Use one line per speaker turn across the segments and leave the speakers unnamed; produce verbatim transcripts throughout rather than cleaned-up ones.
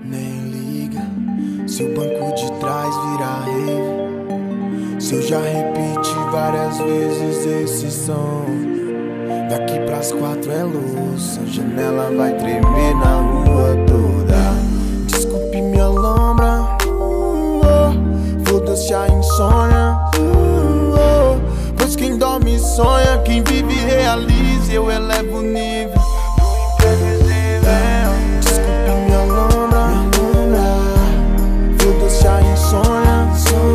Nem liga se o banco de trás virar rave, se eu já repeti várias vezes esse som. Daqui pras quatro é louça, a janela vai tremer na rua toda. Desculpe minha lombra, uh, oh, foda-se a insônia, uh, oh, pois quem dorme sonha, quem vive realiza, eu elevo o nível. Desculpe minha lombra, foda-se a insônia,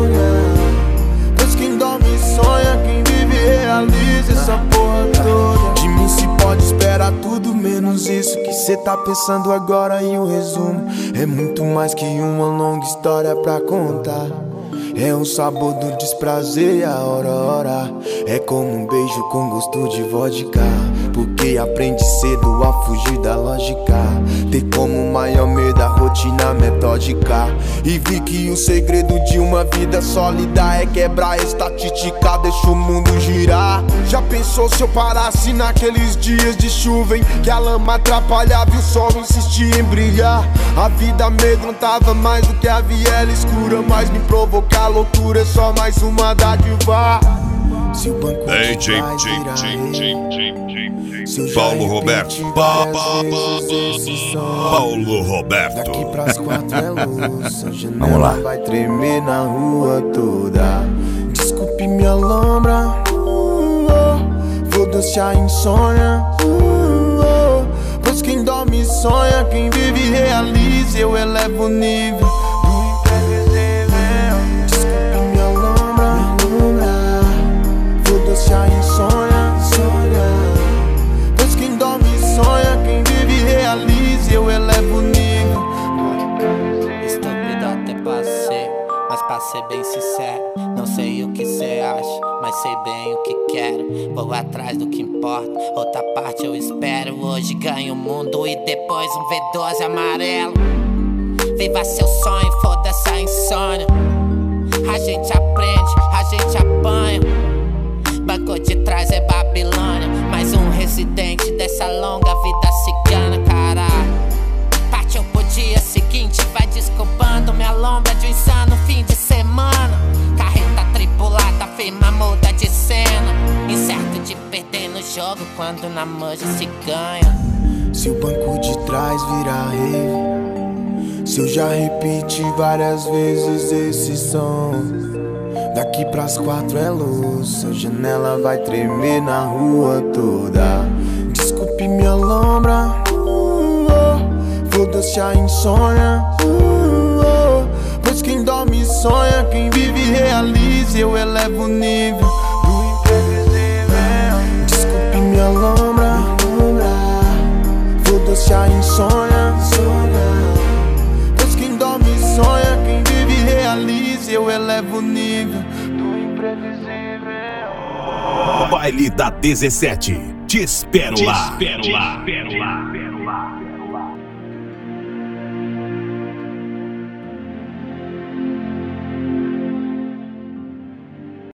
pois quem dorme sonha, quem vive realiza essa porra toda. De mim se pode esperar tudo menos isso que cê tá pensando agora. E o resumo é muito mais que uma longa história pra contar. É o sabor do desprazer e a hora-hora. É como um beijo com gosto de vodka, porque aprende cedo a fugir da lógica. Ter como maior medo a rotina metódica. E vi que o segredo de uma vida sólida é quebrar a estatística, deixa o mundo girar. Já pensou se eu parasse naqueles dias de chuva em que a lama atrapalhava e o sol insistia em brilhar? A vida amedrontava mais do que a viela escura, mas me provocar loucura é só mais uma dádiva. Se o banco
Ei,
de
Jim,
trás
Jim,
virar
Jim, Jim,
rave,
Jim,
se eu já
Paulo
repeti
Roberto. Pa,
várias
pa,
vezes esse som.
Paulo Roberto.
Daqui pras quatro é louça, a
Vamos
janela
lá.
vai tremer na rua toda. Desculpe minha lombra, uh, oh, foda-se a insônia, uh, oh, pois quem dorme sonha, quem vive realiza, eu elevo o nível do imprevisível. Desculpe minha lombra, foda-se a insônia, pois quem dorme sonha, quem vive realiza, eu elevo o nível.
Estúpido até passei, mas pra ser bem sincero, não sei o que cê acha, mas sei bem o que quero. Vou atrás do que importa, outra parte eu espero. Hoje ganho o mundo e depois um V doze amarelo. Viva seu sonho, foda-se a insônia. A gente aprende, a gente apanha. Banco de trás é Babilônia, mais um residente dessa longa vida cigana, caralho. Partiu pro dia seguinte, vai desculpando minha lombra de um insano fim de semana. Carreta tripulada, firma muda de cena. Incerto de perder no jogo quando na manja se ganha.
Se o banco de trás virar rave, se eu já repeti várias vezes esse som. Daqui pras quatro é louça, a janela vai tremer na rua toda. Desculpe minha lombra, uh, oh, foda-se a insônia, uh, oh, pois quem dorme sonha, quem vive realiza, eu elevo o nível do imprevisível. Desculpe minha lombra, foda-se a insônia, pois quem dorme sonha, quem vive realiza, eu elevo o nível do imprevisível.
Baile da dezessete. Te espero
Te
lá.
espero lá.